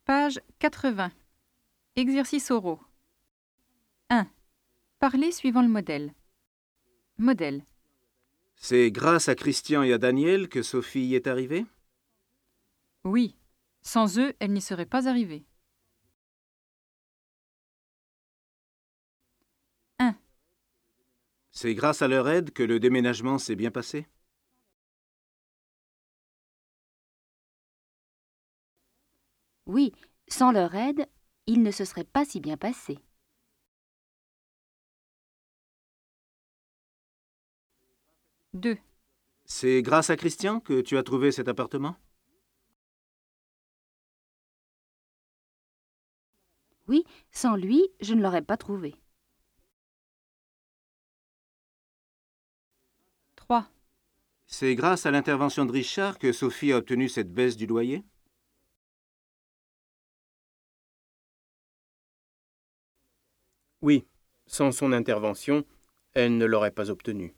Page 80. Exercice oraux. 1. Parlez suivant le modèle. Modèle. C'est grâce à Christian et à Daniel que Sophie y est arrivée? Oui. Sans eux, elle n'y serait pas arrivée. 1. C'est grâce à leur aide que le déménagement s'est bien passé? Oui, sans leur aide, il ne se serait pas si bien passé. 2. C'est grâce à Christian que tu as trouvé cet appartement? Oui, sans lui, je ne l'aurais pas trouvé. 3. C'est grâce à l'intervention de Richard que Sophie a obtenu cette baisse du loyer? Oui, sans son intervention, elle ne l'aurait pas obtenu.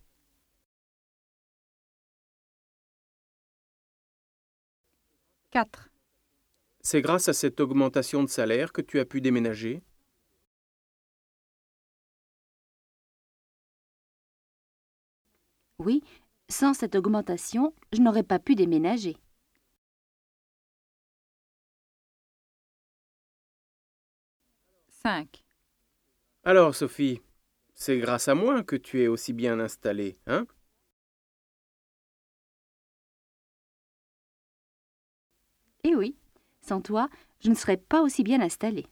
4. C'est grâce à cette augmentation de salaire que tu as pu déménager? Oui, sans cette augmentation, je n'aurais pas pu déménager. 5. Alors, Sophie, c'est grâce à moi que tu es aussi bien installée, hein? Et oui, sans toi, je ne serais pas aussi bien installée.